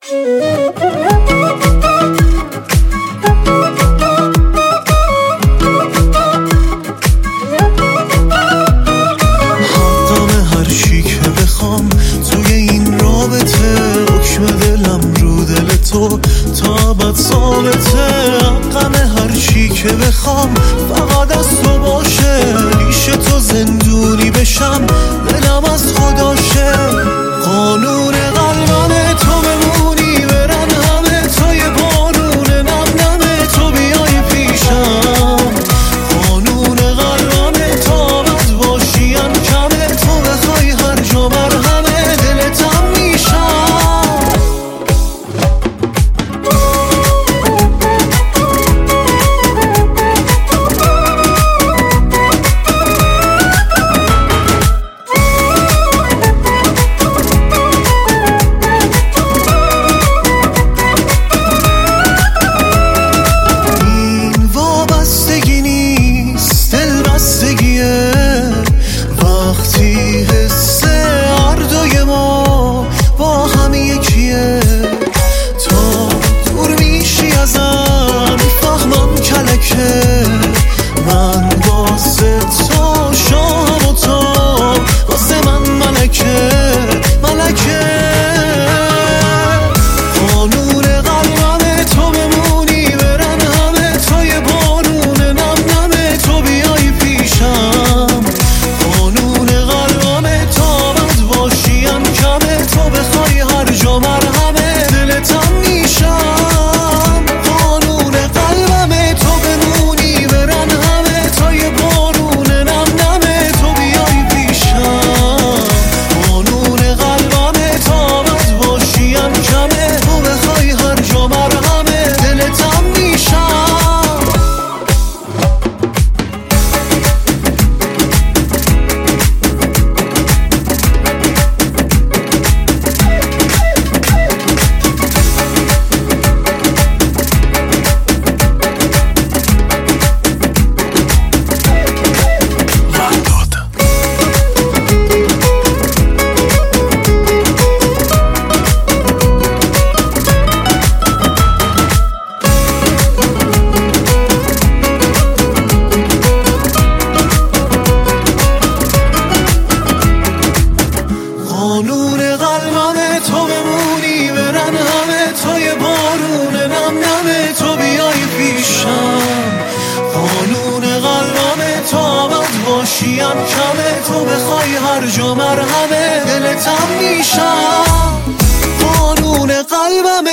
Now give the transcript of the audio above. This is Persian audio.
تا بد ثابته غم هر چی که بخوام فقط از تو باشه پیش تو زندونی بشم دلم از خداشه قانون قلبم تو بمونی برن همه تا یه بارون نم نم تو بیای پیشم قانون قلبم تا بد باشیم کمه تو بخوای هر جا مرهمه دلتم میشم وقتی حس هر دوی ما با هم یکیه تا دور میشی ازم میفهمم کلکه من واسه تو شام و تو واسه من ملکه ملکه قانون قلبم تو بمونی برن همه تا یه بارون نم نم تو بیای پیشم تو بخوای هر جا مرهمه دلتم میشم قانون قلبمه تو بمونی برن همه تا یه بارون نم نمه تو بیای پیشم قانون قلبمه تا بد باشیم کمه تو بخوای هر جا مرهمه دلتم میشم قانون قلبم تو بمونی برن همه تا یه بارون نم نمه تو بیای پیشم قانون قلبم تا بد باشیم کمه تو بخوای هر جا مرهمه دلتم میشم قانون قلبم